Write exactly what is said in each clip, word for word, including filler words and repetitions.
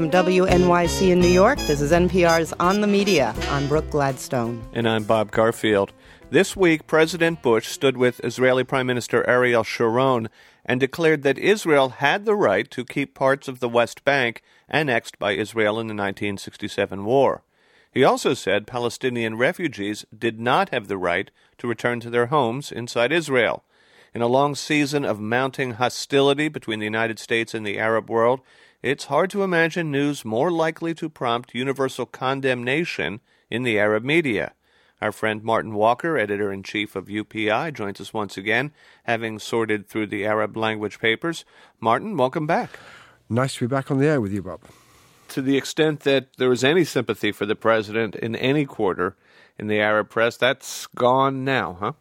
From W N Y C in New York, this is N P R's On the Media. I'm Brooke Gladstone. And I'm Bob Garfield. This week, President Bush stood with Israeli Prime Minister Ariel Sharon and declared that Israel had the right to keep parts of the West Bank annexed by Israel in the nineteen sixty-seven war. He also said Palestinian refugees did not have the right to return to their homes inside Israel. In a long season of mounting hostility between the United States and the Arab world, it's hard to imagine news more likely to prompt universal condemnation in the Arab media. Our friend Martin Walker, editor-in-chief of U P I, joins us once again, having sorted through the Arab language papers. Martin, welcome back. Nice to be back on the air with you, Bob. To the extent that there was any sympathy for the president in any quarter in the Arab press, that's gone now, huh?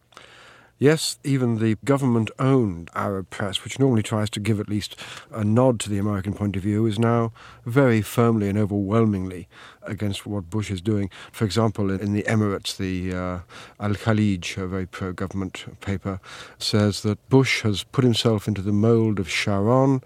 Yes, even the government-owned Arab press, which normally tries to give at least a nod to the American point of view, is now very firmly and overwhelmingly against what Bush is doing. For example, in the Emirates, the uh, Al-Khalij, a very pro-government paper, says that Bush has put himself into the mold of Sharon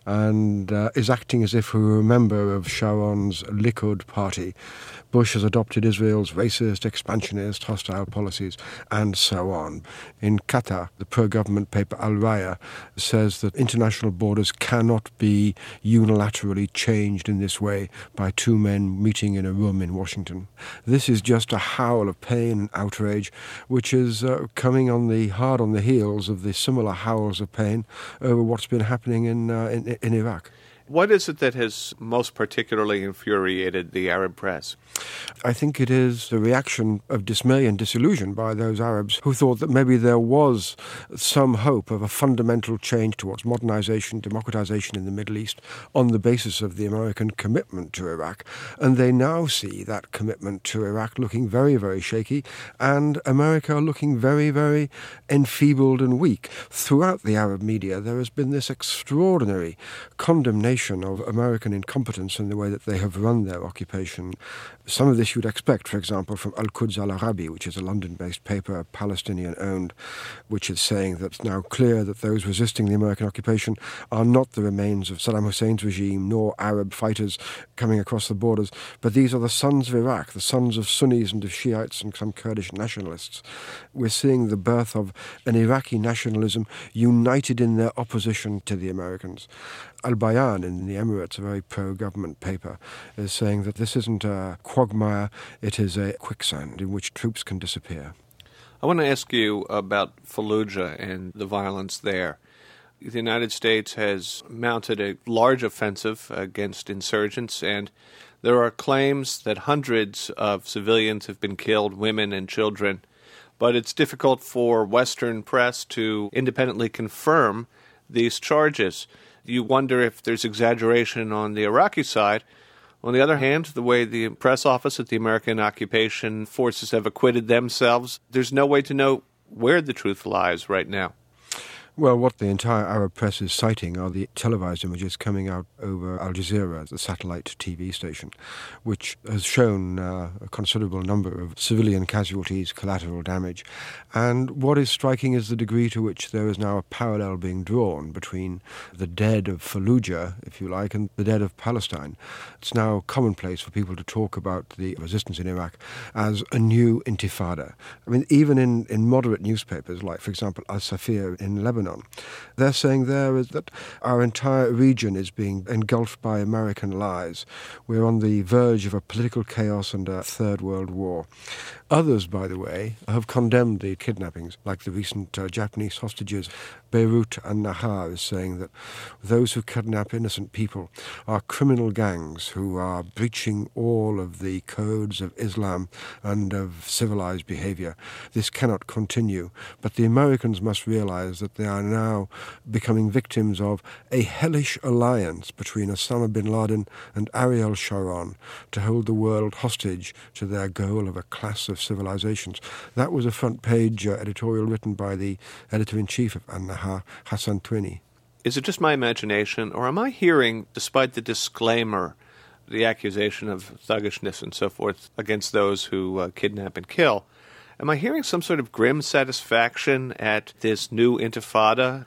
and uh, is acting as if he were a member of Sharon's Likud party. Bush has adopted Israel's racist, expansionist, hostile policies, and so on. In Qatar, the pro-government paper Al Raya says that international borders cannot be unilaterally changed in this way by two men meeting in a room in Washington. This is just a howl of pain and outrage, which is uh, coming on the hard on the heels of the similar howls of pain over what's been happening in uh, in, in Iraq. What is it that has most particularly infuriated the Arab press? I think it is the reaction of dismay and disillusion by those Arabs who thought that maybe there was some hope of a fundamental change towards modernization, democratization in the Middle East on the basis of the American commitment to Iraq. And they now see that commitment to Iraq looking very, very shaky and America looking very, very enfeebled and weak. Throughout the Arab media, there has been this extraordinary condemnation of American incompetence in the way that they have run their occupation. Some of this you'd expect, for example, from Al-Quds Al-Arabi, which is a London-based paper, Palestinian-owned, which is saying that it's now clear that those resisting the American occupation are not the remains of Saddam Hussein's regime, nor Arab fighters coming across the borders, but these are the sons of Iraq, the sons of Sunnis and of Shiites and some Kurdish nationalists. We're seeing the birth of an Iraqi nationalism united in their opposition to the Americans. Al-Bayan in the Emirates, a very pro-government paper, is saying that this isn't a quagmire, it is a quicksand in which troops can disappear. I want to ask you about Fallujah and the violence there. The United States has mounted a large offensive against insurgents, and there are claims that hundreds of civilians have been killed, women and children, but it's difficult for Western press to independently confirm these charges. You wonder if there's exaggeration on the Iraqi side. On the other hand, the way the press office at the American occupation forces have acquitted themselves, there's no way to know where the truth lies right now. Well, what the entire Arab press is citing are the televised images coming out over Al Jazeera, the satellite T V station, which has shown uh, a considerable number of civilian casualties, collateral damage. And what is striking is the degree to which there is now a parallel being drawn between the dead of Fallujah, if you like, and the dead of Palestine. It's now commonplace for people to talk about the resistance in Iraq as a new intifada. I mean, even in, in moderate newspapers, like, for example, Al-Safir in Lebanon, they're saying there is that our entire region is being engulfed by American lies. We're on the verge of a political chaos and a third world war. Others, by the way, have condemned the kidnappings, like the recent uh, Japanese hostages. Beirut and Nahar is saying that those who kidnap innocent people are criminal gangs who are breaching all of the codes of Islam and of civilized behavior. This cannot continue. But the Americans must realize that they are now becoming victims of a hellish alliance between Osama bin Laden and Ariel Sharon to hold the world hostage to their goal of a class of civilizations. That was a front page uh, editorial written by the editor-in-chief of An-Nahar, Hassan Twini. Is it just my imagination, or am I hearing, despite the disclaimer, the accusation of thuggishness and so forth against those who uh, kidnap and kill, am I hearing some sort of grim satisfaction at this new intifada?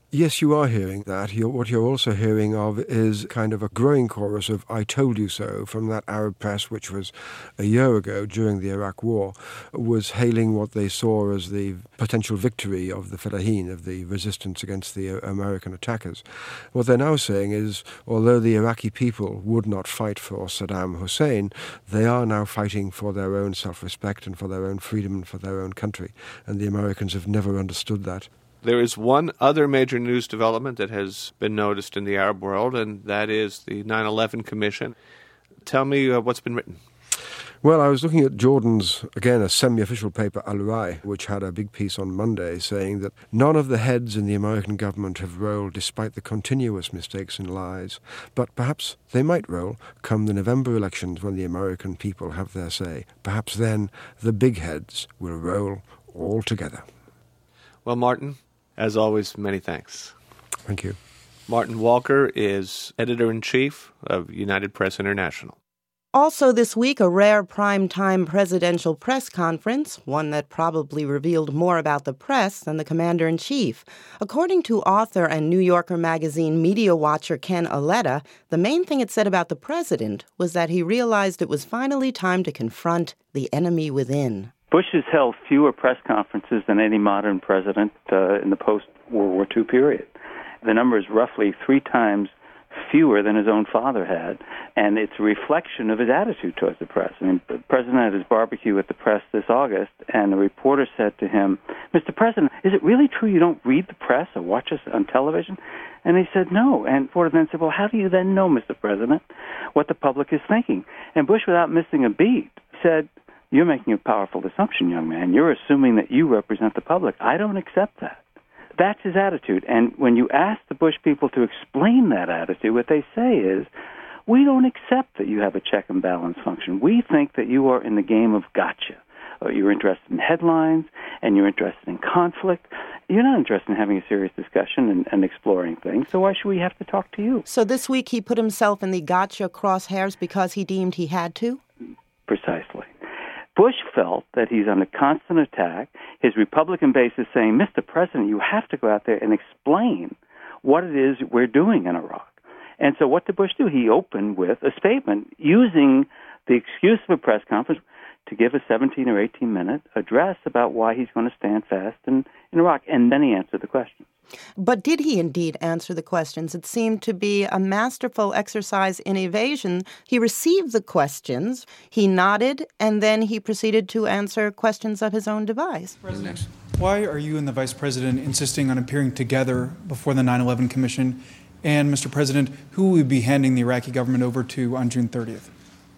Yes, you are hearing that. You're, what you're also hearing of is kind of a growing chorus of "I told you so" from that Arab press, which was a year ago during the Iraq War, was hailing what they saw as the potential victory of the Fedayeen, of the resistance against the American attackers. What they're now saying is, although the Iraqi people would not fight for Saddam Hussein, they are now fighting for their own self-respect and for their own freedom and for their own country. And the Americans have never understood that. There is one other major news development that has been noticed in the Arab world, and that is the nine eleven Commission. Tell me uh, what's been written. Well, I was looking at Jordan's, again, a semi-official paper, Al-Rai, which had a big piece on Monday saying that none of the heads in the American government have rolled despite the continuous mistakes and lies, but perhaps they might roll come the November elections when the American people have their say. Perhaps then the big heads will roll all together. Well, Martin, as always, many thanks. Thank you. Martin Walker is editor-in-chief of United Press International. Also this week, a rare prime-time presidential press conference, one that probably revealed more about the press than the commander-in-chief. According to author and New Yorker magazine media watcher Ken Auletta, the main thing it said about the president was that he realized it was finally time to confront the enemy within. Bush has held fewer press conferences than any modern president uh, in the post-World War Two period. The number is roughly three times fewer than his own father had, and it's a reflection of his attitude towards the press. I mean, the president had his barbecue with the press this August, and a reporter said to him, "Mister President, is it really true you don't read the press or watch us on television?" And he said, "No." And the reporter then said, "Well, how do you then know, Mister President, what the public is thinking?" And Bush, without missing a beat, said, "You're making a powerful assumption, young man. You're assuming that you represent the public. I don't accept that." That's his attitude. And when you ask the Bush people to explain that attitude, what they say is, "We don't accept that you have a check and balance function. We think that you are in the game of gotcha. Or you're interested in headlines, and you're interested in conflict. You're not interested in having a serious discussion and, and exploring things, so why should we have to talk to you?" So this week he put himself in the gotcha crosshairs because he deemed he had to? Precisely. Bush felt that he's under constant attack. His Republican base is saying, "Mister President, you have to go out there and explain what it is we're doing in Iraq." And so what did Bush do? He opened with a statement using the excuse of a press conference to give a seventeen or eighteen-minute address about why he's going to stand fast in, in Iraq. And then he answered the question. But did he indeed answer the questions? It seemed to be a masterful exercise in evasion. He received the questions, he nodded, and then he proceeded to answer questions of his own devise. President, why are you and the Vice President insisting on appearing together before the nine eleven Commission? And, Mister President, who will we be handing the Iraqi government over to on June thirtieth?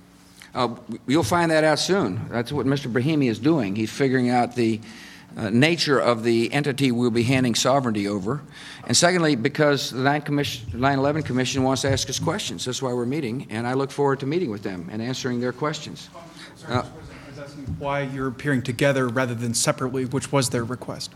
Uh, you'll find that out soon. That's what Mister Brahimi is doing. He's figuring out the Uh, nature of the entity we'll be handing sovereignty over. And secondly, because the nine eleven Commission wants to ask us questions. That's why we're meeting, and I look forward to meeting with them and answering their questions. Sorry, uh, Mister President, I was asking why you're appearing together rather than separately, which was their request.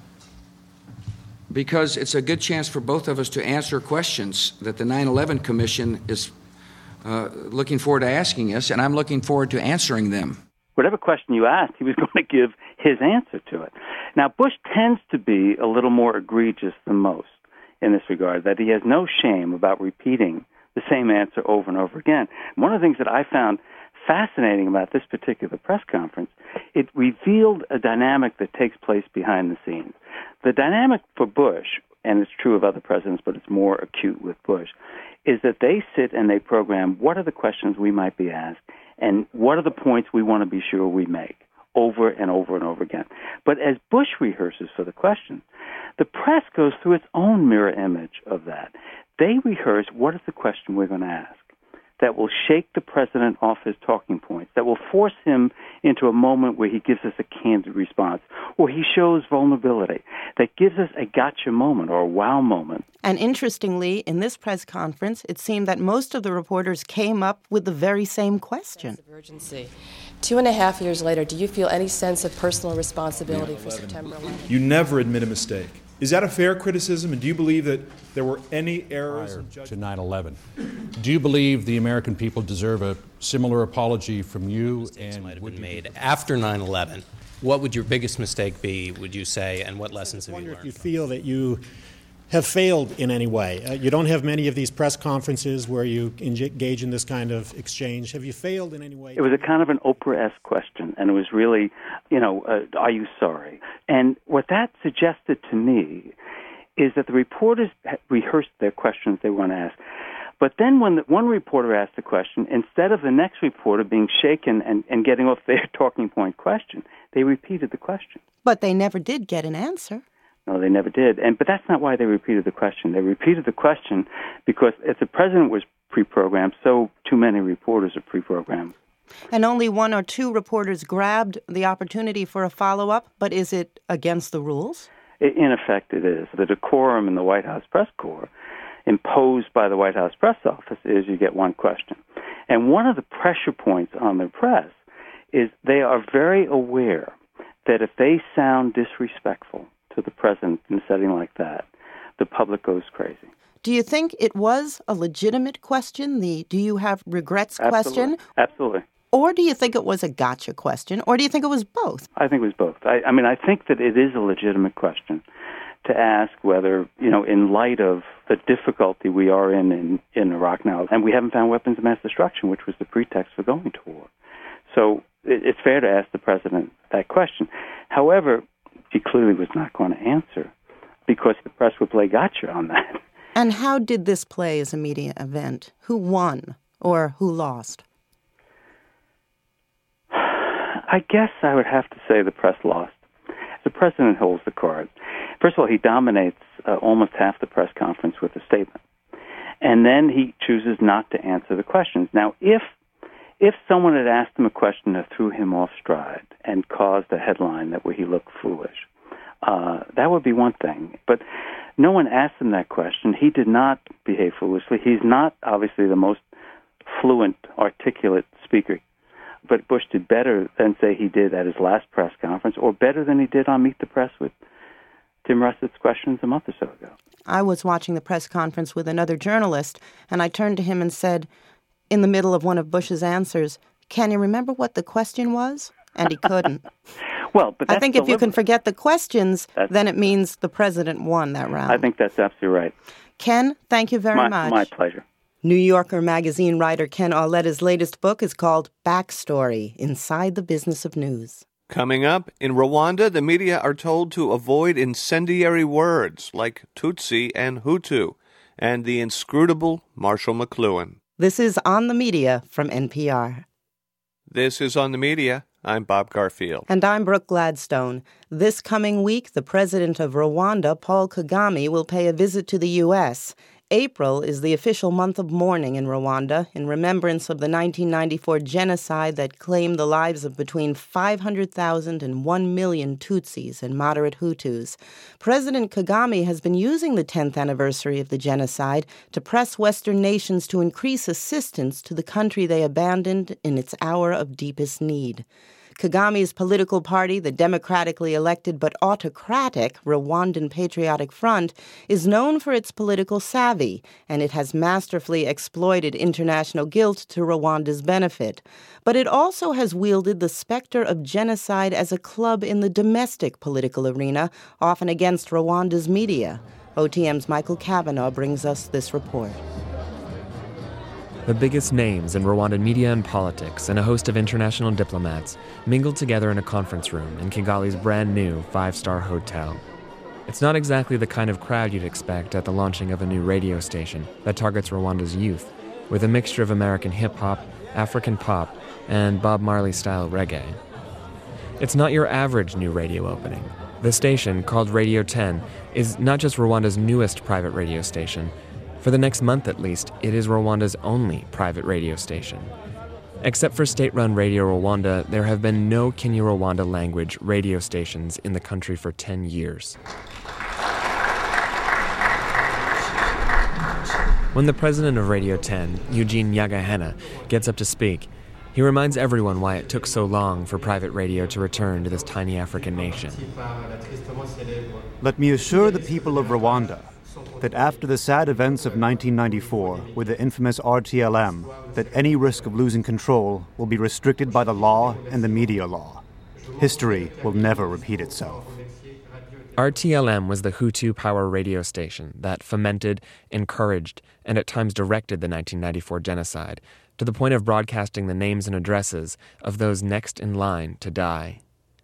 Because it's a good chance for both of us to answer questions that the nine eleven Commission is uh, looking forward to asking us, and I'm looking forward to answering them. Whatever question you asked, he was going to give his answer to it. Now, Bush tends to be a little more egregious than most in this regard, that he has no shame about repeating the same answer over and over again. One of the things that I found fascinating about this particular press conference, it revealed a dynamic that takes place behind the scenes. The dynamic for Bush, and it's true of other presidents, but it's more acute with Bush, is that they sit and they program what are the questions we might be asked and what are the points we want to be sure we make over and over and over again. But as Bush rehearses for the questions, the press goes through its own mirror image of that. They rehearse what is the question we're going to ask that will shake the president off his talking points, that will force him into a moment where he gives us a candid response, or he shows vulnerability, that gives us a gotcha moment or a wow moment. And interestingly, in this press conference, it seemed that most of the reporters came up with the very same question. Sense of urgency. Two and a half years later, do you feel any sense of personal responsibility for September eleventh? You never admit a mistake. Is that a fair criticism, and do you believe that there were any errors in judgment? To nine eleven. Do you believe the American people deserve a similar apology from you? Mistakes and might have would been you made after nine eleven. What would your biggest mistake be, would you say, and what lessons have you I wonder learned? if you feel that you have failed in any way? Uh, you don't have many of these press conferences where you engage in this kind of exchange. Have you failed in any way? It was a kind of an Oprah-esque question, and it was really, you know, uh, are you sorry? And what that suggested to me is that the reporters rehearsed their questions they want to ask. But then when the, one reporter asked a question, instead of the next reporter being shaken and, and getting off their talking point question, they repeated the question. But they never did get an answer. No, they never did. And but that's not why they repeated the question. They repeated the question because if the president was pre-programmed, so too many reporters are pre-programmed. And only one or two reporters grabbed the opportunity for a follow-up, but is it against the rules? In effect, it is. The decorum in the White House press corps imposed by the White House press office is you get one question. And one of the pressure points on the press is they are very aware that if they sound disrespectful to the president in a setting like that, the public goes crazy. Do you think it was a legitimate question, the do you have regrets Absolutely. question? Absolutely. Or do you think it was a gotcha question? Or do you think it was both? I think it was both. I, I mean, I think that it is a legitimate question to ask whether, you know, in light of the difficulty we are in, in in Iraq now, and we haven't found weapons of mass destruction, which was the pretext for going to war. So it, it's fair to ask the president that question. However, he clearly was not going to answer because the press would play gotcha on that. And how did this play as a media event? Who won or who lost? I guess I would have to say the press lost. The president holds the card. First of all, he dominates uh, almost half the press conference with a statement. And then he chooses not to answer the questions. Now, if if someone had asked him a question that threw him off stride and caused a headline that where he looked foolish, uh, that would be one thing. But no one asked him that question. He did not behave foolishly. He's not, obviously, the most fluent, articulate speaker. But Bush did better than, say, he did at his last press conference, or better than he did on Meet the Press with Tim Russett's questions a month or so ago. I was watching the press conference with another journalist, and I turned to him and said, in the middle of one of Bush's answers, can you remember what the question was? And he couldn't. Well, but that's I think if deliberate. you can forget the questions, that's, then it means the president won that round. I think that's absolutely right. Ken, thank you very my, much. My pleasure. New Yorker magazine writer Ken Auletta's latest book is called Backstory, Inside the Business of News. Coming up, in Rwanda, the media are told to avoid incendiary words like Tutsi and Hutu, and the inscrutable Marshall McLuhan. This is On the Media from N P R. This is On the Media. I'm Bob Garfield. And I'm Brooke Gladstone. This coming week, the president of Rwanda, Paul Kagame, will pay a visit to the U S April is the official month of mourning in Rwanda in remembrance of the nineteen ninety-four genocide that claimed the lives of between five hundred thousand and one million Tutsis and moderate Hutus. President Kagame has been using the tenth anniversary of the genocide to press Western nations to increase assistance to the country they abandoned in its hour of deepest need. Kagame's political party, the democratically elected but autocratic Rwandan Patriotic Front, is known for its political savvy, and it has masterfully exploited international guilt to Rwanda's benefit. But it also has wielded the specter of genocide as a club in the domestic political arena, often against Rwanda's media. O T M's Michael Cavanaugh brings us this report. The biggest names in Rwandan media and politics and a host of international diplomats mingled together in a conference room in Kigali's brand new five-star hotel. It's not exactly the kind of crowd you'd expect at the launching of a new radio station that targets Rwanda's youth, with a mixture of American hip-hop, African pop, and Bob Marley-style reggae. It's not your average new radio opening. The station, called Radio ten, is not just Rwanda's newest private radio station. For the next month at least, it is Rwanda's only private radio station. Except for state-run Radio Rwanda, there have been no Kinyarwanda language radio stations in the country for ten years. When the president of Radio ten, Eugene Nyagahena, gets up to speak, he reminds everyone why it took so long for private radio to return to this tiny African nation. Let me assure the people of Rwanda that after the sad events of nineteen ninety-four with the infamous R T L M, that any risk of losing control will be restricted by the law and the media law. History will never repeat itself. R T L M was the Hutu power radio station that fomented, encouraged, and at times directed the nineteen ninety-four genocide, to the point of broadcasting the names and addresses of those next in line to die.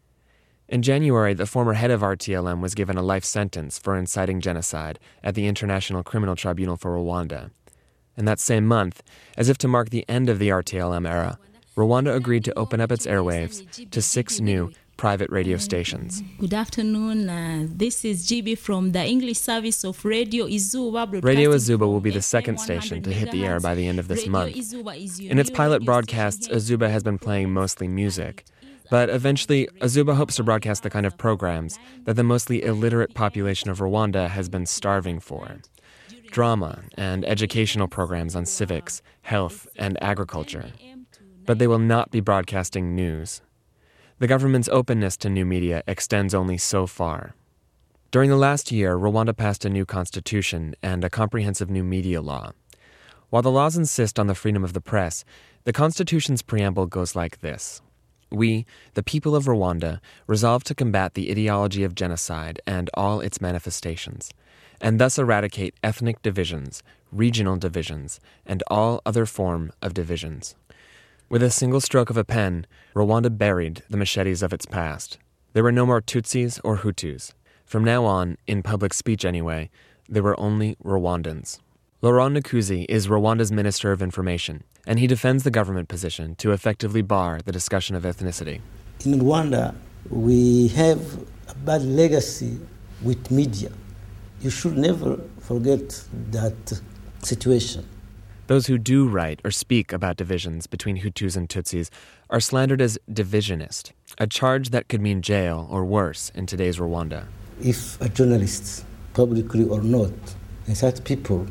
In January, the former head of R T L M was given a life sentence for inciting genocide at the International Criminal Tribunal for Rwanda. And that same month, as if to mark the end of the R T L M era, Rwanda agreed to open up its airwaves to six new private radio stations. Good afternoon. Uh, this is G B from the English service of Radio Izuba. Radio Izuba will be the second station to hit the air by the end of this month. In its pilot broadcasts, Izuba has been playing mostly music. But eventually, Izuba hopes to broadcast the kind of programs that the mostly illiterate population of Rwanda has been starving for. Drama and educational programs on civics, health, and agriculture. But they will not be broadcasting news. The government's openness to new media extends only so far. During the last year, Rwanda passed a new constitution and a comprehensive new media law. While the laws insist on the freedom of the press, the constitution's preamble goes like this. We, the people of Rwanda, resolve to combat the ideology of genocide and all its manifestations, and thus eradicate ethnic divisions, regional divisions, and all other form of divisions. With a single stroke of a pen, Rwanda buried the machetes of its past. There were no more Tutsis or Hutus. From now on, in public speech anyway, there were only Rwandans. Laurent Nkuzi is Rwanda's Minister of Information, and he defends the government position to effectively bar the discussion of ethnicity. In Rwanda, we have a bad legacy with media. You should never forget that situation. Those who do write or speak about divisions between Hutus and Tutsis are slandered as divisionist, a charge that could mean jail or worse in today's Rwanda. If a journalist, publicly or not, incites people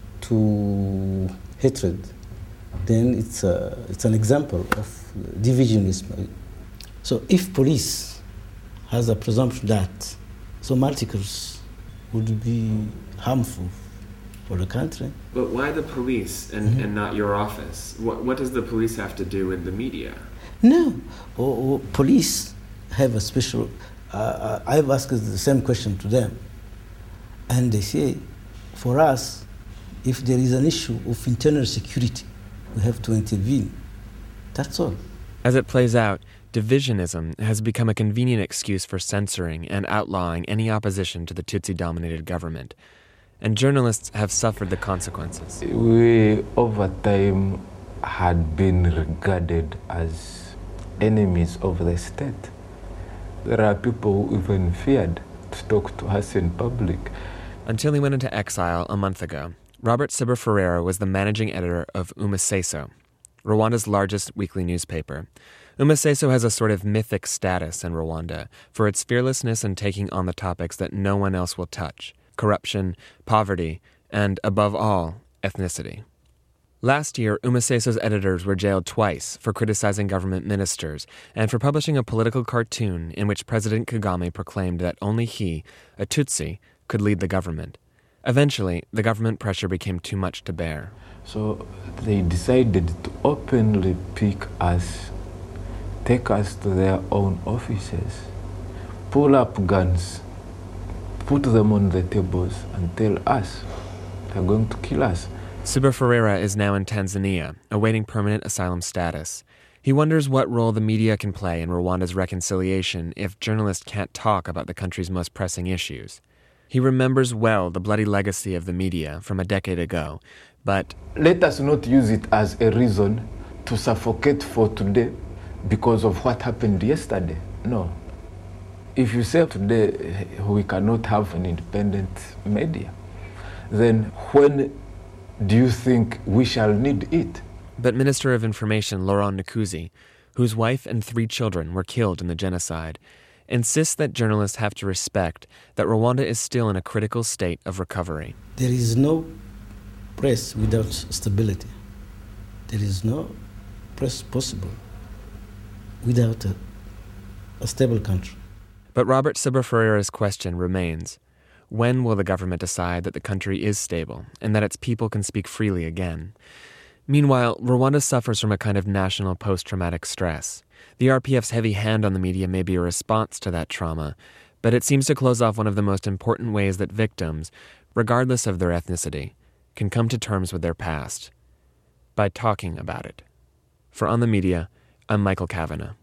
to hatred, then it's, a, it's an example of divisionism. So if police has a presumption that some articles would be harmful for the country. But why the police and, mm-hmm. and not your office? What, what does the police have to do with the media? No. Or, or police have a special... Uh, I've asked the same question to them. And they say, for us, if there is an issue of internal security, we have to intervene. That's all. As it plays out, divisionism has become a convenient excuse for censoring and outlawing any opposition to the Tutsi-dominated government. And journalists have suffered the consequences. We, over time, had been regarded as enemies of the state. There are people who even feared to talk to us in public. Until he went into exile a month ago, Robert Sibber Ferreira was the managing editor of Umuseso, Rwanda's largest weekly newspaper. Umuseso has a sort of mythic status in Rwanda for its fearlessness in taking on the topics that no one else will touch: corruption, poverty, and, above all, ethnicity. Last year, Umuseso's editors were jailed twice for criticizing government ministers and for publishing a political cartoon in which President Kagame proclaimed that only he, a Tutsi, could lead the government. Eventually, the government pressure became too much to bear. So they decided to openly pick us, take us to their own offices, pull up guns, put them on the tables and tell us they're going to kill us. Sibber Ferreira is now in Tanzania, awaiting permanent asylum status. He wonders what role the media can play in Rwanda's reconciliation if journalists can't talk about the country's most pressing issues. He remembers well the bloody legacy of the media from a decade ago, but... Let us not use it as a reason to suffocate for today because of what happened yesterday. No. If you say today we cannot have an independent media, then when do you think we shall need it? But Minister of Information Laurent Nkuzi, whose wife and three children were killed in the genocide, insists that journalists have to respect that Rwanda is still in a critical state of recovery. There is no press without stability. There is no press possible without a, a stable country. But Robert Sibber Ferreira's question remains. When will the government decide that the country is stable and that its people can speak freely again? Meanwhile, Rwanda suffers from a kind of national post-traumatic stress. The R P F's heavy hand on the media may be a response to that trauma, But it seems to close off one of the most important ways that victims, regardless of their ethnicity, can come to terms with their past, by talking about it. For On the Media, I'm Michael Kavanagh.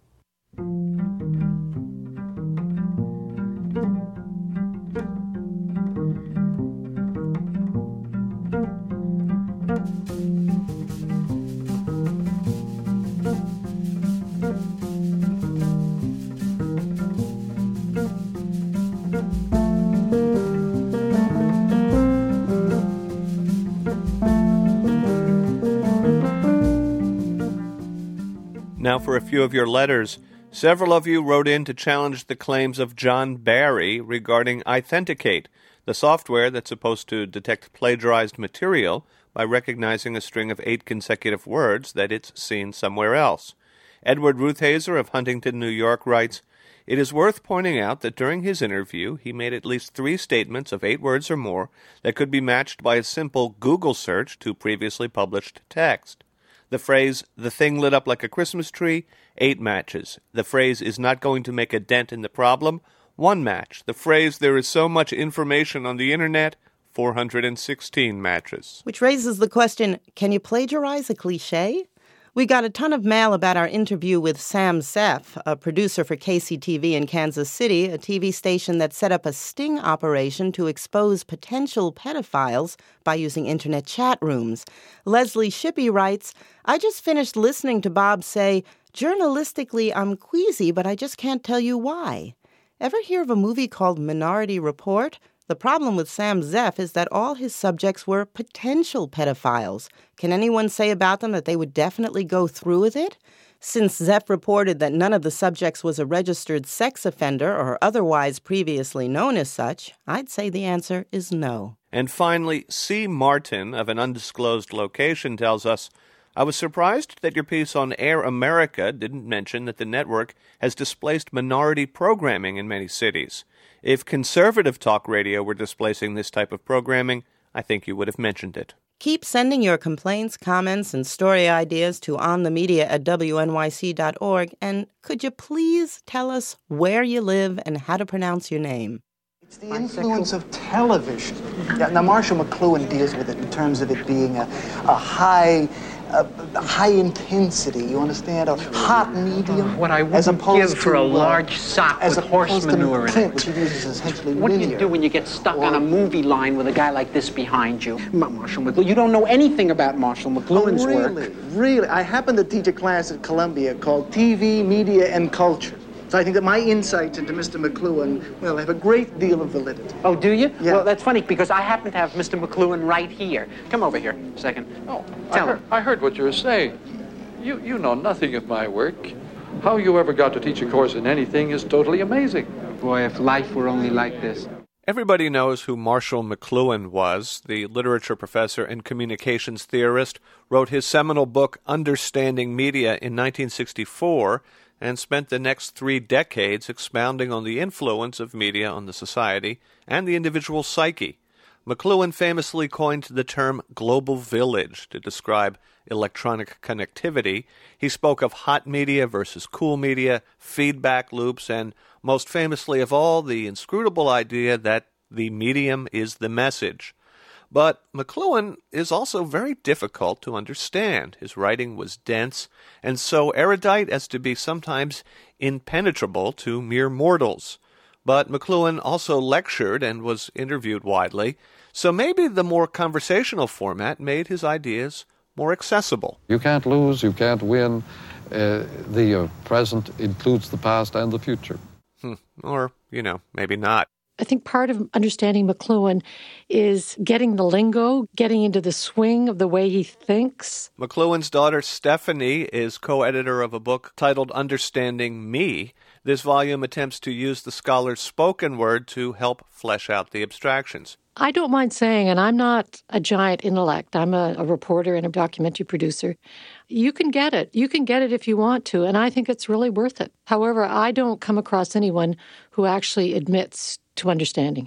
Now for a few of your letters. Several of you wrote in to challenge the claims of John Barry regarding Authenticate, the software that's supposed to detect plagiarized material by recognizing a string of eight consecutive words that it's seen somewhere else. Edward Ruthhazer of Huntington, New York writes, "It is worth pointing out that during his interview he made at least three statements of eight words or more that could be matched by a simple Google search to previously published text. The phrase, 'the thing lit up like a Christmas tree,' eight matches. The phrase, 'is not going to make a dent in the problem,' one match. The phrase, 'there is so much information on the internet,' four hundred sixteen matches." Which raises the question, can you plagiarize a cliche? We got a ton of mail about our interview with Sam Zeff, a producer for K C T V in Kansas City, a T V station that set up a sting operation to expose potential pedophiles by using internet chat rooms. Leslie Shippey writes, "I just finished listening to Bob say, 'Journalistically, I'm queasy, but I just can't tell you why.' Ever hear of a movie called Minority Report? The problem with Sam Zeff is that all his subjects were potential pedophiles. Can anyone say about them that they would definitely go through with it? Since Zeff reported that none of the subjects was a registered sex offender or otherwise previously known as such, I'd say the answer is no." And finally, C. Martin of an undisclosed location tells us, "I was surprised that your piece on Air America didn't mention that the network has displaced minority programming in many cities. If conservative talk radio were displacing this type of programming, I think you would have mentioned it." Keep sending your complaints, comments, and story ideas to onthemedia at W N Y C dot org, and could you please tell us where you live and how to pronounce your name? It's the influence of television. Yeah, now, Marshall McLuhan deals with it in terms of it being a, a high... A high intensity, you understand, a hot medium. What I wouldn't give for a large sock with horse manure in it. Which he uses essentially What do linear. you do when you get stuck on a movie line with a guy like this behind you? Marshall McLuhan. You don't know anything about Marshall McLuhan's oh, really? work. Really? I happen to teach a class at Columbia called T V, Media, and Culture. So I think that my insights into Mister McLuhan, well, have a great deal of validity. Oh, do you? Yeah. Well, that's funny, because I happen to have Mister McLuhan right here. Come over here a second. Oh, Tell I heard, him. I heard what you were saying. You, you know nothing of my work. How you ever got to teach a course in anything is totally amazing. Boy, if life were only like this. Everybody knows who Marshall McLuhan was. The literature professor and communications theorist wrote his seminal book, Understanding Media, in nineteen sixty-four, and spent the next three decades expounding on the influence of media on the society and the individual psyche. McLuhan famously coined the term global village to describe electronic connectivity. He spoke of hot media versus cool media, feedback loops, and most famously of all, the inscrutable idea that the medium is the message. But McLuhan is also very difficult to understand. His writing was dense and so erudite as to be sometimes impenetrable to mere mortals. But McLuhan also lectured and was interviewed widely, so maybe the more conversational format made his ideas more accessible. You can't lose, you can't win. Uh, the uh, present includes the past and the future. Hmm. Or, you know, maybe not. I think part of understanding McLuhan is getting the lingo, getting into the swing of the way he thinks. McLuhan's daughter Stephanie is co-editor of a book titled Understanding Me. This volume attempts to use the scholar's spoken word to help flesh out the abstractions. I don't mind saying, and I'm not a giant intellect, I'm a, a reporter and a documentary producer, you can get it. You can get it if you want to, and I think it's really worth it. However, I don't come across anyone who actually admits to understanding him.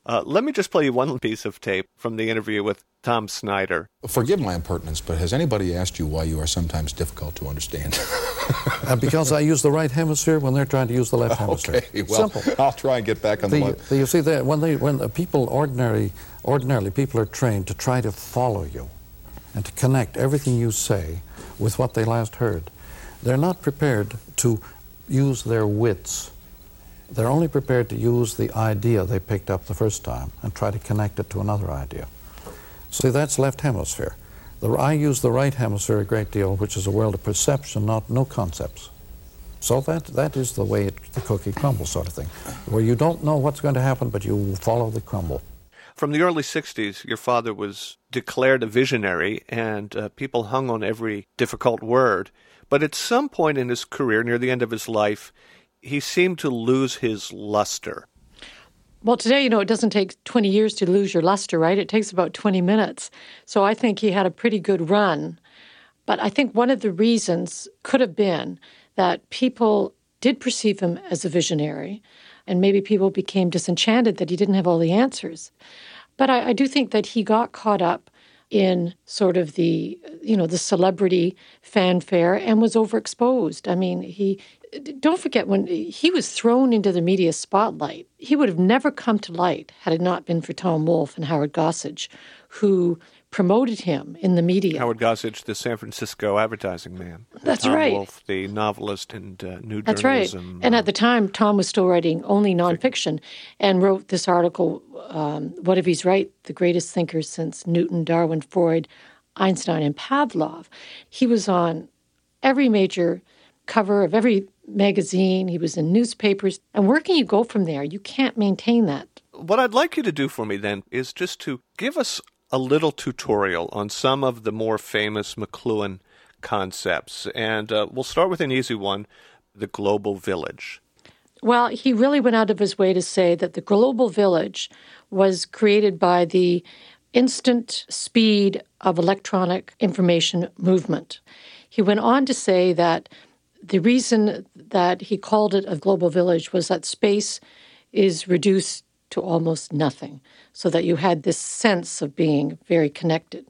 Uh, let me just play you one piece of tape from the interview with Tom Snyder. Forgive my impertinence, but has anybody asked you why you are sometimes difficult to understand? uh, because I use the right hemisphere when they're trying to use the left hemisphere. Okay, well, Simple. I'll try and get back on the, the line. You see, that when they, when the people ordinary, ordinarily people are trained to try to follow you and to connect everything you say with what they last heard. They're not prepared to use their wits. They're only prepared to use the idea they picked up the first time and try to connect it to another idea. See, that's left hemisphere. The, I use the right hemisphere a great deal, which is a world of perception, not no concepts. So that that is the way it, the cookie crumbles sort of thing, where you don't know what's going to happen, but you follow the crumble. From the early sixties, your father was declared a visionary, and uh, people hung on every difficult word. But at some point in his career, near the end of his life, he seemed to lose his luster. Well, today, you know, it doesn't take twenty years to lose your luster, right? It takes about twenty minutes. So I think he had a pretty good run. But I think one of the reasons could have been that people did perceive him as a visionary, and maybe people became disenchanted that he didn't have all the answers. But I, I do think that he got caught up in sort of the, you know, the celebrity fanfare and was overexposed. I mean, he, don't forget, when he was thrown into the media spotlight, he would have never come to light had it not been for Tom Wolfe and Howard Gossage, who promoted him in the media. Howard Gossage, the San Francisco advertising man. That's Tom right. Tom Wolfe, the novelist and uh, new That's journalism. right. And at the time, Tom was still writing only nonfiction and wrote this article, um, What If He's Right? The Greatest Thinkers Since Newton, Darwin, Freud, Einstein, and Pavlov. He was on every major cover of every magazine. He was in newspapers. And where can you go from there? You can't maintain that. What I'd like you to do for me then is just to give us a little tutorial on some of the more famous McLuhan concepts. And uh, we'll start with an easy one, the global village. Well, he really went out of his way to say that the global village was created by the instant speed of electronic information movement. He went on to say that the reason that he called it a global village was that space is reduced to almost nothing, so that you had this sense of being very connected.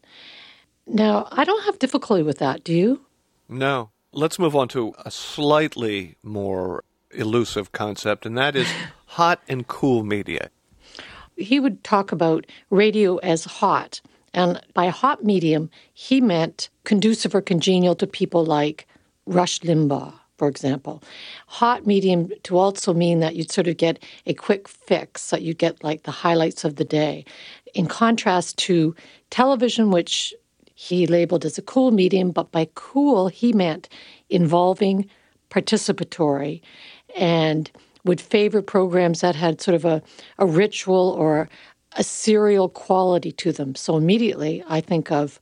Now, I don't have difficulty with that, do you? No. Let's move on to a slightly more elusive concept, and that is hot and cool media. He would talk about radio as hot, and by hot medium, he meant conducive or congenial to people like Rush Limbaugh, for example. Hot medium to also mean that you'd sort of get a quick fix, that you get like the highlights of the day. In contrast to television, which he labeled as a cool medium, but by cool, he meant involving, participatory, and would favor programs that had sort of a, a ritual or a serial quality to them. So immediately I think of,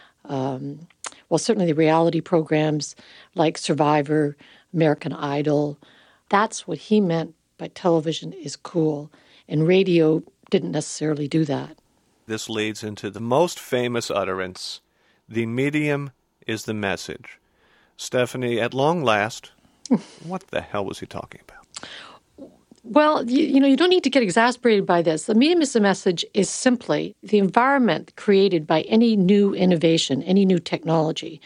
um, well, certainly the reality programs like Survivor, American Idol. That's what he meant by television is cool. And radio didn't necessarily do that. This leads into the most famous utterance, the medium is the message. Stephanie, at long last, what the hell was he talking about? Well, you, you know, you don't need to get exasperated by this. The medium is the message is simply the environment created by any new innovation, any new technology,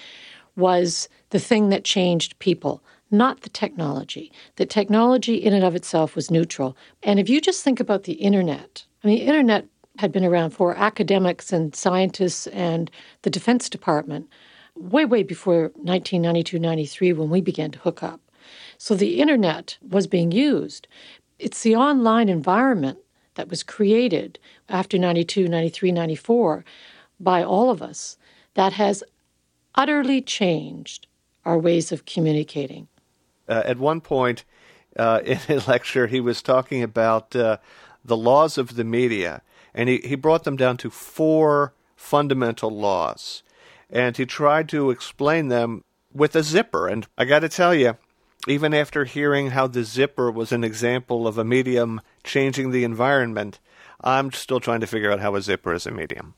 was the thing that changed people, not the technology. The technology in and of itself was neutral. And if you just think about the Internet, I mean, the Internet had been around for academics and scientists and the Defense Department way, way before nineteen ninety-two ninety-three when we began to hook up. So the Internet was being used. It's the online environment that was created after ninety-two, ninety-three, ninety-four by all of us that has utterly changed our ways of communicating. Uh, at one point uh, in a lecture, he was talking about uh, the laws of the media, and he, he brought them down to four fundamental laws. And he tried to explain them with a zipper. And I got to tell you, even after hearing how the zipper was an example of a medium changing the environment, I'm still trying to figure out how a zipper is a medium.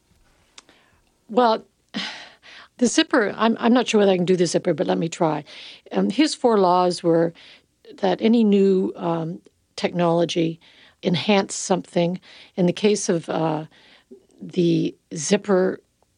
Well, the zipper, I'm, I'm not sure whether I can do the zipper, but let me try. Um, his four laws were that any new um, technology enhance something. In the case of uh, the zipper,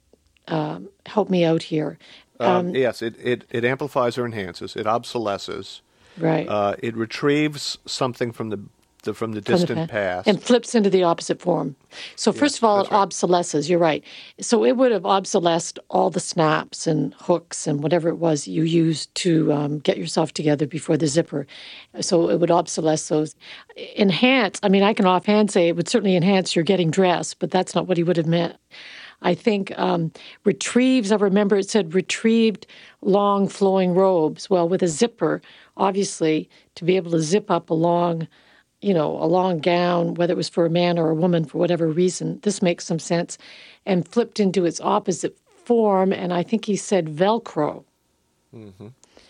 um, help me out here. Um, um, yes, it, it, it amplifies or enhances. It obsolesces. Right. Uh, it retrieves something from the, the from the distant from the past. And flips into the opposite form. So first yes, of all, it right. obsolesces. You're right. So it would have obsolesced all the snaps and hooks and whatever it was you used to um, get yourself together before the zipper. So it would obsolesce those. Enhance, I mean, I can offhand say it would certainly enhance your getting dressed, but that's not what he would have meant. I think um, retrieves, I remember it said retrieved long flowing robes. Well, with a zipper, obviously, to be able to zip up a long, you know, a long gown, whether it was for a man or a woman for whatever reason, this makes some sense, and flipped into its opposite form, and I think he said Velcro. Mm-hmm.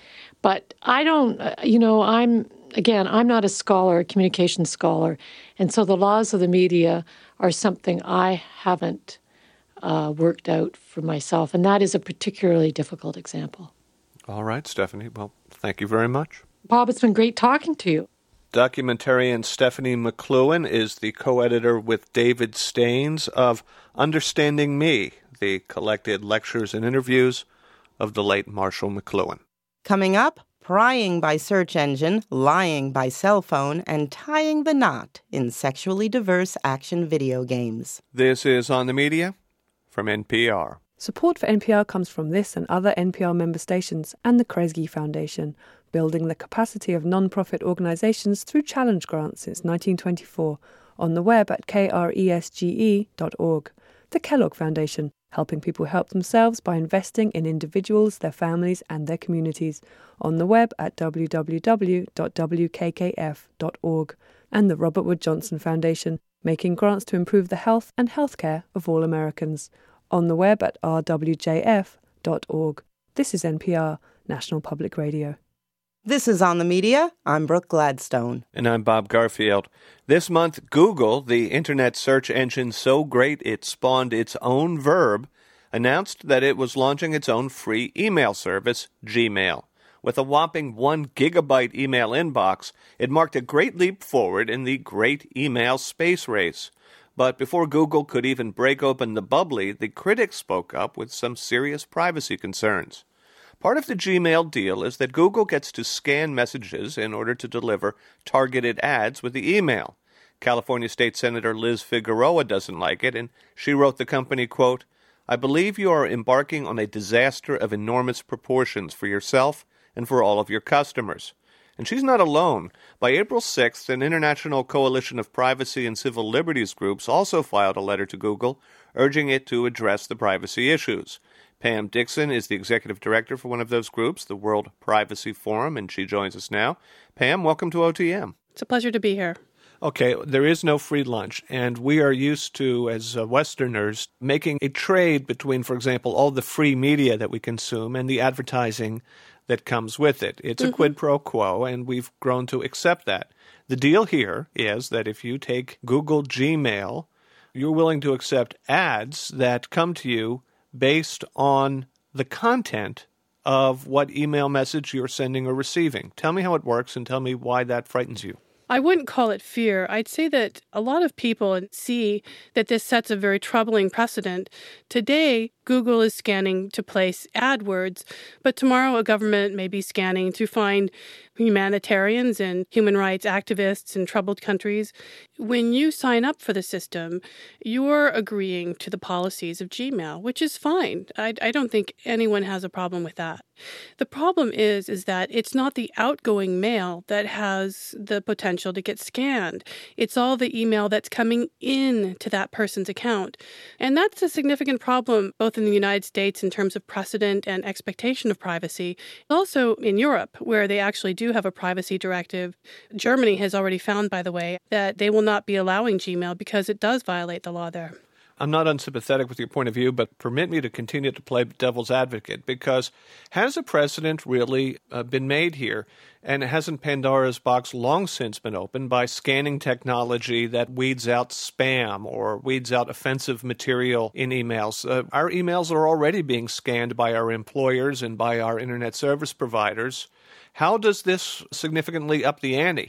But I don't, uh, you know, I'm, again, I'm not a scholar, a communications scholar, and so the laws of the media are something I haven't Uh, worked out for myself, and that is a particularly difficult example. All right, Stephanie. Well, thank you very much. Bob, it's been great talking to you. Documentarian Stephanie McLuhan is the co-editor with David Staines of Understanding Me, the collected lectures and interviews of the late Marshall McLuhan. Coming up, prying by search engine, lying by cell phone, and tying the knot in sexually diverse action video games. This is On the Media from N P R. Support for N P R comes from this and other N P R member stations and the Kresge Foundation, building the capacity of non-profit organizations through challenge grants since nineteen twenty-four, on the web at kresge dot org. The Kellogg Foundation, helping people help themselves by investing in individuals, their families, and their communities, on the web at w w w dot w k k f dot org. And the Robert Wood Johnson Foundation, making grants to improve the health and healthcare of all Americans, on the web at r w j f dot org. This is N P R, National Public Radio. This is On the Media. I'm Brooke Gladstone. And I'm Bob Garfield. This month, Google, the internet search engine so great it spawned its own verb, announced that it was launching its own free email service, Gmail. With a whopping one gigabyte email inbox, it marked a great leap forward in the great email space race. But before Google could even break open the bubbly, the critics spoke up with some serious privacy concerns. Part of the Gmail deal is that Google gets to scan messages in order to deliver targeted ads with the email. California State Senator Liz Figueroa doesn't like it, and she wrote the company, quote, "I believe you are embarking on a disaster of enormous proportions for yourself and for all of your customers." And she's not alone. By April sixth, an international coalition of privacy and civil liberties groups also filed a letter to Google, urging it to address the privacy issues. Pam Dixon is the executive director for one of those groups, the World Privacy Forum, and she joins us now. Pam, welcome to O T M. It's a pleasure to be here. Okay, there is no free lunch, and we are used to, as uh, Westerners, making a trade between, for example, all the free media that we consume and the advertising that comes with it. It's mm-hmm. a quid pro quo, and we've grown to accept that. The deal here is that if you take Google Gmail, you're willing to accept ads that come to you based on the content of what email message you're sending or receiving. Tell me how it works and tell me why that frightens you. I wouldn't call it fear. I'd say that a lot of people see that this sets a very troubling precedent. Today, Google is scanning to place AdWords, but tomorrow a government may be scanning to find humanitarians and human rights activists in troubled countries. When you sign up for the system, you're agreeing to the policies of Gmail, which is fine. I, I don't think anyone has a problem with that. The problem is, is that it's not the outgoing mail that has the potential to get scanned. It's all the email that's coming in to that person's account. And that's a significant problem, both in the United States in terms of precedent and expectation of privacy, also in Europe, where they actually do have a privacy directive. Germany has already found, by the way, that they will not be allowing Gmail because it does violate the law there. I'm not unsympathetic with your point of view, but permit me to continue to play devil's advocate, because has a precedent really uh, been made here? And hasn't Pandora's box long since been opened by scanning technology that weeds out spam or weeds out offensive material in emails? Uh, our emails are already being scanned by our employers and by our internet service providers. How does this significantly up the ante?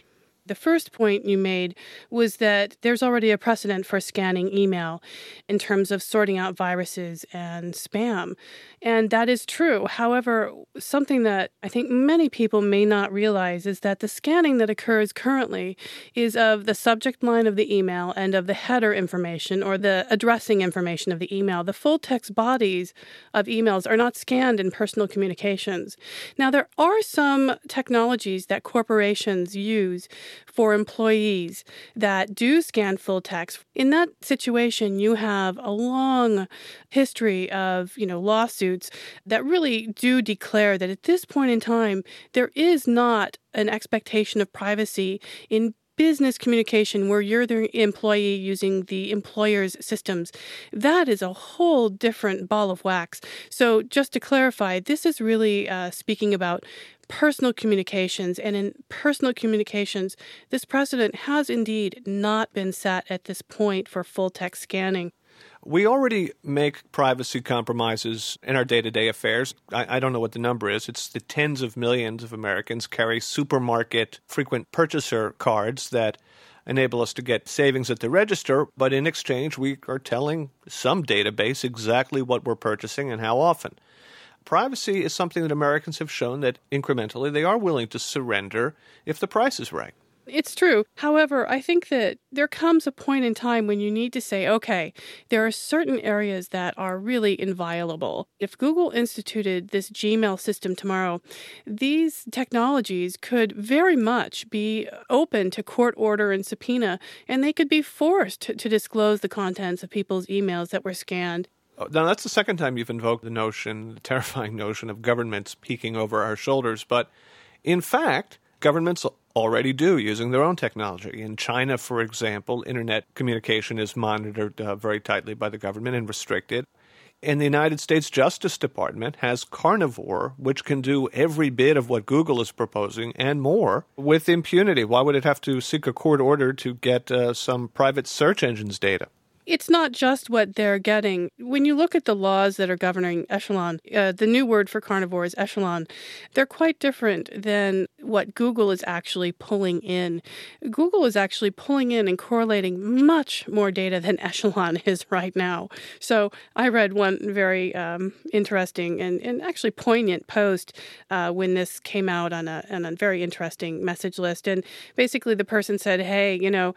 The first point you made was that there's already a precedent for scanning email in terms of sorting out viruses and spam. And that is true. However, something that I think many people may not realize is that the scanning that occurs currently is of the subject line of the email and of the header information or the addressing information of the email. The full text bodies of emails are not scanned in personal communications. Now, there are some technologies that corporations use for employees that do scan full text. In that situation, you have a long history of, you know, lawsuits that really do declare that at this point in time, there is not an expectation of privacy in business communication where you're the employee using the employer's systems. That is a whole different ball of wax. So just to clarify, this is really uh, speaking about personal communications. And in personal communications, this precedent has indeed not been set at this point for full text scanning. We already make privacy compromises in our day-to-day affairs. I, I don't know what the number is. It's the tens of millions of Americans carry supermarket frequent purchaser cards that enable us to get savings at the register, but in exchange, we are telling some database exactly what we're purchasing and how often. Privacy is something that Americans have shown that incrementally they are willing to surrender if the price is right. It's true. However, I think that there comes a point in time when you need to say, okay, there are certain areas that are really inviolable. If Google instituted this Gmail system tomorrow, these technologies could very much be open to court order and subpoena, and they could be forced to, to disclose the contents of people's emails that were scanned. Now, that's the second time you've invoked the notion, the terrifying notion of governments peeking over our shoulders. But in fact, governments already do using their own technology. In China, for example, internet communication is monitored uh, very tightly by the government and restricted. And the United States Justice Department has Carnivore, which can do every bit of what Google is proposing and more with impunity. Why would it have to seek a court order to get uh, some private search engine's data? It's not just what they're getting. When you look at the laws that are governing Echelon, uh, the new word for carnivore is Echelon, they're quite different than what Google is actually pulling in. Google is actually pulling in and correlating much more data than Echelon is right now. So I read one very um, interesting and, and actually poignant post uh, when this came out on a, on a very interesting message list. And basically the person said, hey, you know,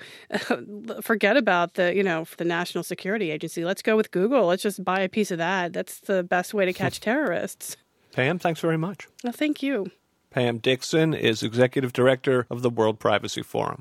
forget about the, you know, the National Security Agency. Let's go with Google. Let's just buy a piece of that. That's the best way to catch terrorists. Pam, thanks very much. Well, thank you. Pam Dixon is Executive Director of the World Privacy Forum.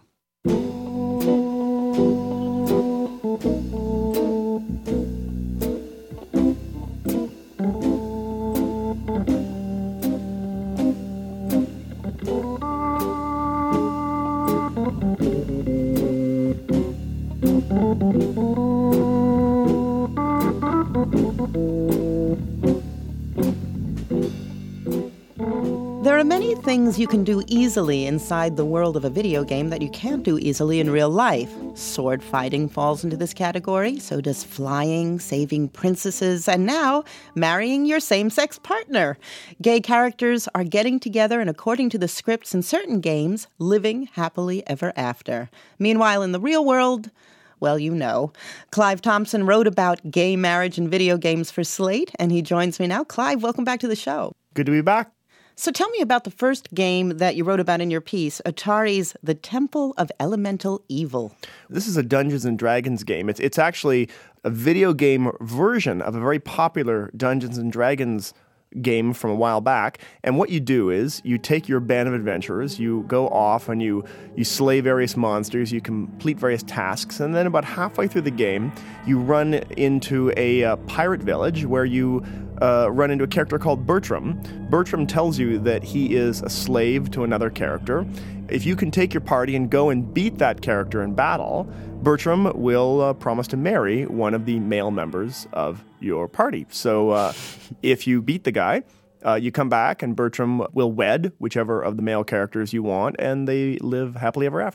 There are many things you can do easily inside the world of a video game that you can't do easily in real life. Sword fighting falls into this category, so does flying, saving princesses, and now marrying your same-sex partner. Gay characters are getting together and, according to the scripts in certain games, living happily ever after. Meanwhile, in the real world, well, you know. Clive Thompson wrote about gay marriage in video games for Slate, and he joins me now. Clive, welcome back to the show. Good to be back. So tell me about the first game that you wrote about in your piece, Atari's The Temple of Elemental Evil. This is a Dungeons and Dragons game. It's, it's actually a video game version of a very popular Dungeons and Dragons game from a while back. And what you do is you take your band of adventurers, you go off and you, you slay various monsters, you complete various tasks, and then about halfway through the game, you run into a uh, pirate village where you uh, run into a character called Bertram. Bertram tells you that he is a slave to another character. If you can take your party and go and beat that character in battle, Bertram will uh, promise to marry one of the male members of your party. So uh, if you beat the guy, uh, you come back and Bertram will wed whichever of the male characters you want, and they live happily ever after.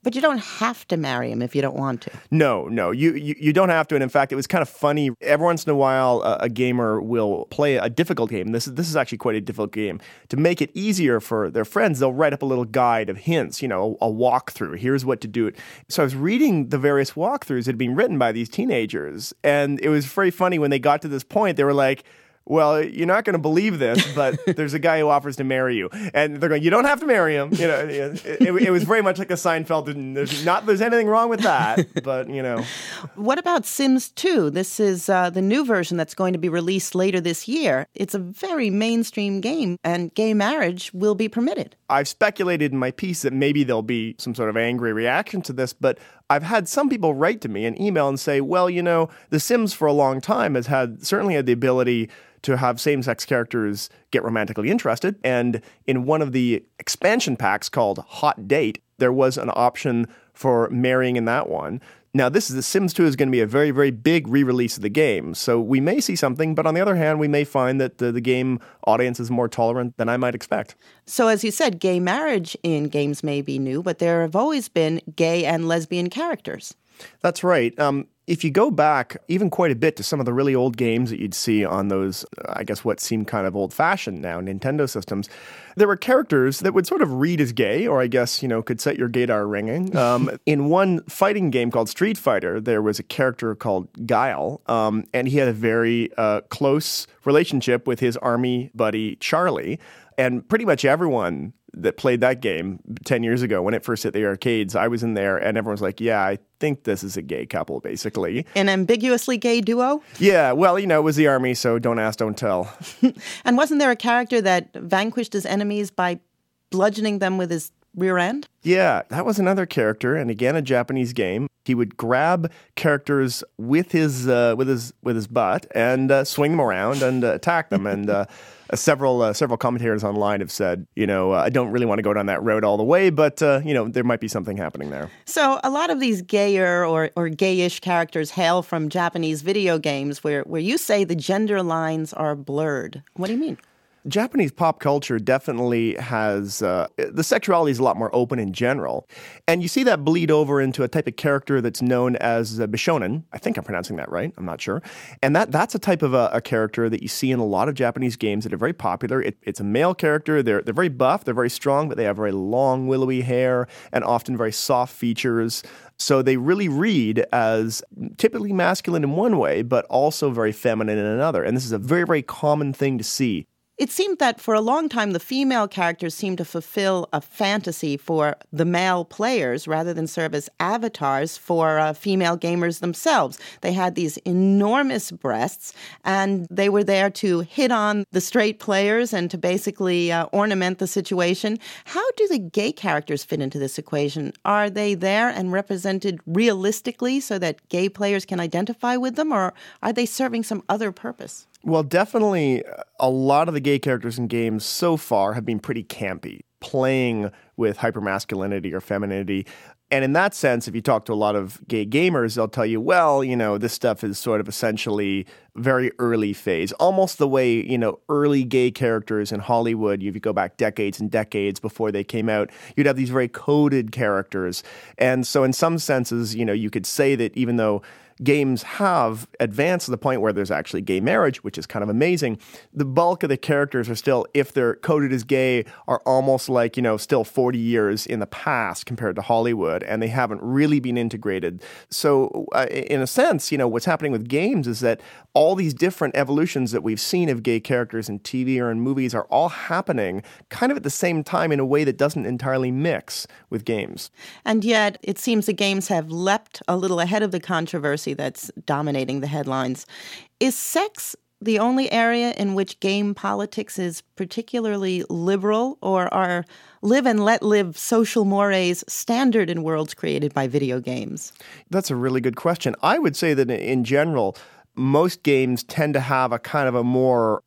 But you don't have to marry him if you don't want to. No, no, you, you you don't have to. And in fact, it was kind of funny. Every once in a while, a, a gamer will play a difficult game. This is this is actually quite a difficult game. To make it easier for their friends, they'll write up a little guide of hints, you know, a, a walkthrough. Here's what to do. So I was reading the various walkthroughs that had been written by these teenagers, and it was very funny when they got to this point. They were like, well, you're not going to believe this, but there's a guy who offers to marry you. And they're going, you don't have to marry him. You know, it, it, it was very much like a Seinfeld. And there's not there's anything wrong with that, but, you know. What about Sims two? This is uh, the new version that's going to be released later this year. It's a very mainstream game, and gay marriage will be permitted. I've speculated in my piece that maybe there'll be some sort of angry reaction to this, but I've had some people write to me and email and say, well, you know, The Sims for a long time has had certainly had the ability to have same-sex characters get romantically interested. And in one of the expansion packs called Hot Date, there was an option for marrying in that one. Now, this is The Sims two is going to be a very, very big re-release of the game. So we may see something, but on the other hand, we may find that the, the game audience is more tolerant than I might expect. So as you said, gay marriage in games may be new, but there have always been gay and lesbian characters. That's right. Um, if you go back even quite a bit to some of the really old games that you'd see on those, I guess what seem kind of old-fashioned now, Nintendo systems, there were characters that would sort of read as gay, or I guess, you know, could set your gaydar ringing. Um, in one fighting game called Street Fighter, there was a character called Guile, um, and he had a very uh, close relationship with his army buddy, Charlie. And pretty much everyone that played that game ten years ago when it first hit the arcades, I was in there and everyone was like, yeah, I think this is a gay couple, basically. An ambiguously gay duo? Yeah, well, you know, it was the army, so don't ask, don't tell. And wasn't there a character that vanquished his enemies by bludgeoning them with his rear end? Yeah, that was another character, and again, a Japanese game. He would grab characters with his uh, with his with his butt and uh, swing them around and uh, attack them. And uh, several uh, several commentators online have said, you know, uh, I don't really want to go down that road all the way, but uh, you know, there might be something happening there. So a lot of these gayer or or gayish characters hail from Japanese video games, where where you say the gender lines are blurred. What do you mean? Japanese pop culture definitely has, uh, the sexuality is a lot more open in general. And you see that bleed over into a type of character that's known as uh, Bishonen. I think I'm pronouncing that right. I'm not sure. And that that's a type of a, a character that you see in a lot of Japanese games that are very popular. It, it's a male character. They're, they're very buff. They're very strong, but they have very long, willowy hair and often very soft features. So they really read as typically masculine in one way, but also very feminine in another. And this is a very, very common thing to see. It seemed that for a long time, the female characters seemed to fulfill a fantasy for the male players rather than serve as avatars for uh, female gamers themselves. They had these enormous breasts, and they were there to hit on the straight players and to basically uh, ornament the situation. How do the gay characters fit into this equation? Are they there and represented realistically so that gay players can identify with them, or are they serving some other purpose? Well, definitely a lot of the gay characters in games so far have been pretty campy, playing with hypermasculinity or femininity. And in that sense, if you talk to a lot of gay gamers, they'll tell you, well, you know, this stuff is sort of essentially very early phase, almost the way, you know, early gay characters in Hollywood, if you go back decades and decades before they came out, you'd have these very coded characters. And so in some senses, you know, you could say that even though games have advanced to the point where there's actually gay marriage, which is kind of amazing, the bulk of the characters are still, if they're coded as gay, are almost like, you know, still forty years in the past compared to Hollywood, and they haven't really been integrated. So uh, in a sense, you know, what's happening with games is that all these different evolutions that we've seen of gay characters in T V or in movies are all happening kind of at the same time in a way that doesn't entirely mix with games. And yet, it seems the games have leapt a little ahead of the controversy that's dominating the headlines. Is sex the only area in which game politics is particularly liberal, or are live and let live social mores standard in worlds created by video games? That's a really good question. I would say that in general, most games tend to have a kind of a more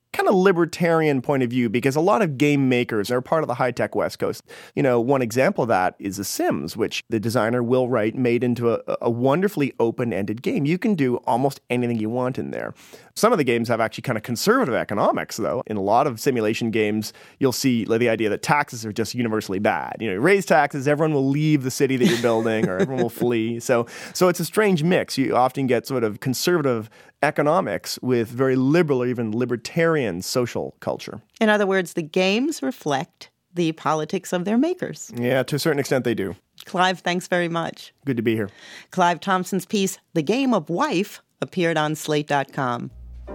kind of libertarian point of view, because a lot of game makers are part of the high-tech West Coast. You know, one example of that is The Sims, which the designer Will Wright made into a, a wonderfully open-ended game. You can do almost anything you want in there. Some of the games have actually kind of conservative economics, though. In a lot of simulation games, you'll see like, the idea that taxes are just universally bad. You know, you raise taxes, everyone will leave the city that you're building, or everyone will flee. So, so it's a strange mix. You often get sort of conservative economics with very liberal or even libertarian social culture. In other words, the games reflect the politics of their makers. Yeah, to a certain extent they do. Clive, thanks very much. Good to be here. Clive Thompson's piece, The Game of Wife, appeared on slate dot com.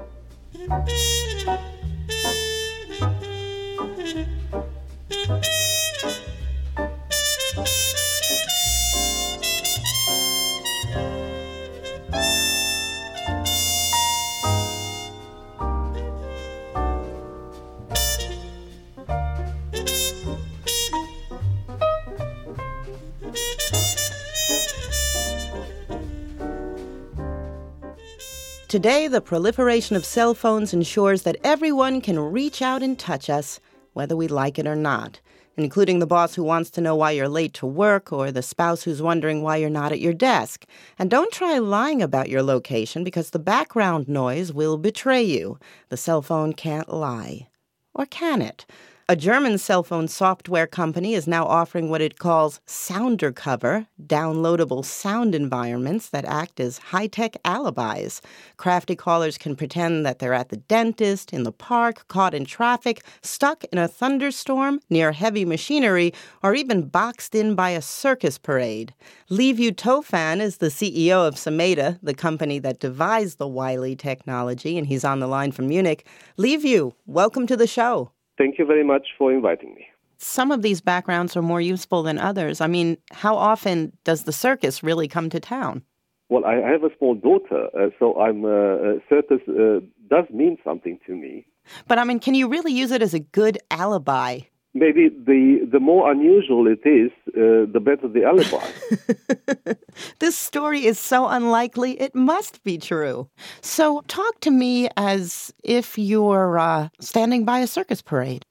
Today, the proliferation of cell phones ensures that everyone can reach out and touch us, whether we like it or not, including the boss who wants to know why you're late to work or the spouse who's wondering why you're not at your desk. And don't try lying about your location because the background noise will betray you. The cell phone can't lie. Or can it? A German cell phone software company is now offering what it calls Soundercover, downloadable sound environments that act as high-tech alibis. Crafty callers can pretend that they're at the dentist, in the park, caught in traffic, stuck in a thunderstorm, near heavy machinery, or even boxed in by a circus parade. Liviu Tofan is the C E O of Semeta, the company that devised the wily technology, and he's on the line from Munich. Liviu, welcome to the show. Thank you very much for inviting me. Some of these backgrounds are more useful than others. I mean, how often does the circus really come to town? Well, I have a small daughter, uh, so I'm uh, circus uh, does mean something to me. But, I mean, can you really use it as a good alibi? Maybe the, the more unusual it is, uh, the better the alibi. This story is so unlikely, it must be true. So talk to me as if you're uh, standing by a circus parade.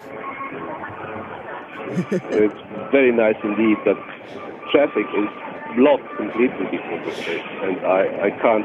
It's very nice indeed, but traffic is blocked completely before the station, and I, I can't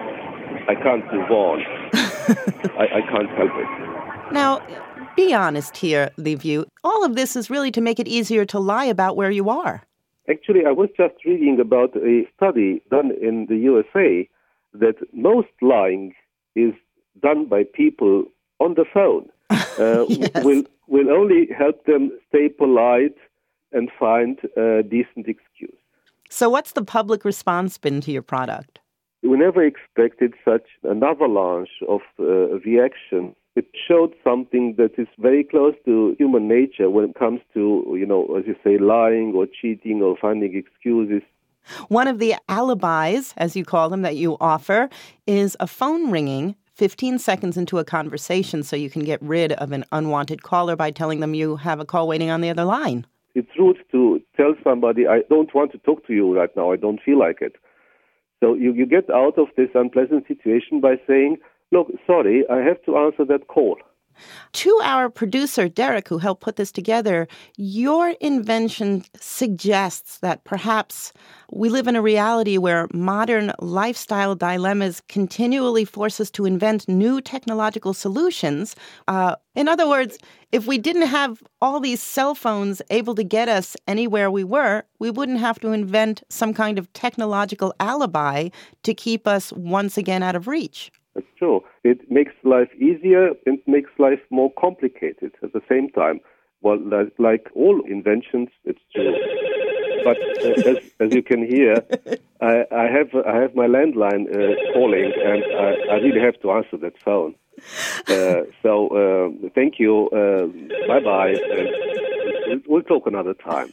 I can't move on. I, I can't help it. Now, be honest here, Liviu. All of this is really to make it easier to lie about where you are. Actually, I was just reading about a study done in the U S A that most lying is done by people on the phone. Uh, yes. will will only help them stay polite and find a decent excuse. So what's the public response been to your product? We never expected such an avalanche of uh, reaction. It showed something that is very close to human nature when it comes to, you know, as you say, lying or cheating or finding excuses. One of the alibis, as you call them, that you offer is a phone ringing fifteen seconds into a conversation so you can get rid of an unwanted caller by telling them you have a call waiting on the other line. It's rude to tell somebody, I don't want to talk to you right now, I don't feel like it. So you, you get out of this unpleasant situation by saying, look, sorry, I have to answer that call. To our producer, Derek, who helped put this together, your invention suggests that perhaps we live in a reality where modern lifestyle dilemmas continually force us to invent new technological solutions. Uh, in other words, if we didn't have all these cell phones able to get us anywhere we were, we wouldn't have to invent some kind of technological alibi to keep us once again out of reach. That's true. It makes life easier and makes life more complicated at the same time. Well, like, like all inventions, it's true. But uh, as, as you can hear, I, I have I have my landline uh, calling, and I, I really have to answer that phone. Uh, so uh, thank you. Uh, bye bye. Uh, we'll talk another time.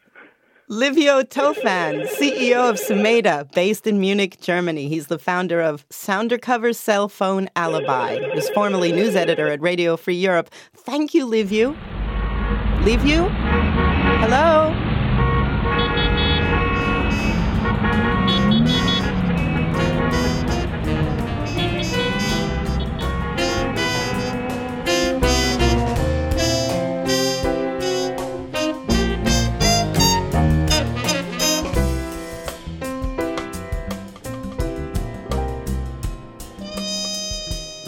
Liviu Tofan, C E O of Semeta, based in Munich, Germany. He's the founder of Soundercover Cell Phone Alibi. He was formerly news editor at Radio Free Europe. Thank you, Liviu. Liviu? Hello?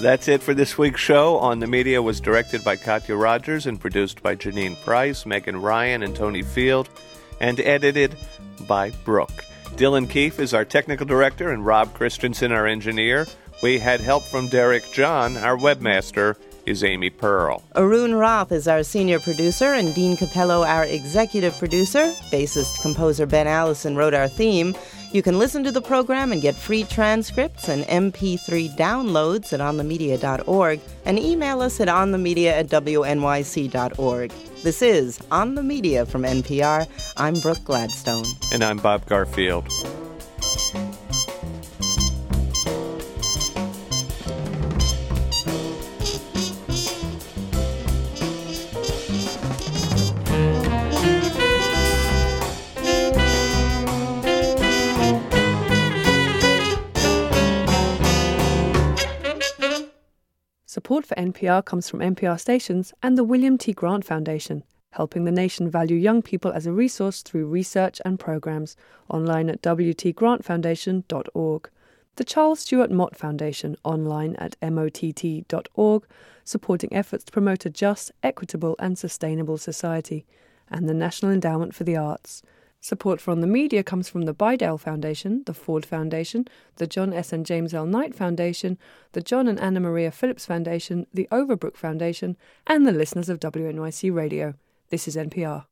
That's it for this week's show. On the Media was directed by Katya Rogers and produced by Janine Price, Megan Ryan, and Tony Field, and edited by Brooke. Dylan Keefe is our technical director, and Rob Christensen, our engineer. We had help from Derek John. Our webmaster is Amy Pearl. Arun Roth is our senior producer, and Dean Capello our executive producer. Bassist-composer Ben Allison wrote our theme. You can listen to the program and get free transcripts and M P three downloads at on the media dot org, and email us at onthemedia at w n y c dot org. This is On the Media from N P R. I'm Brooke Gladstone. And I'm Bob Garfield. Support for N P R comes from N P R stations and the William T. Grant Foundation, helping the nation value young people as a resource through research and programs, online at w t grant foundation dot org. The Charles Stewart Mott Foundation, online at mott dot org, supporting efforts to promote a just, equitable and sustainable society, and the National Endowment for the Arts. Support for On the Media comes from the Bidale Foundation, the Ford Foundation, the John S. and James L. Knight Foundation, the John and Anna Maria Phillips Foundation, the Overbrook Foundation, and the listeners of W N Y C Radio. This is N P R.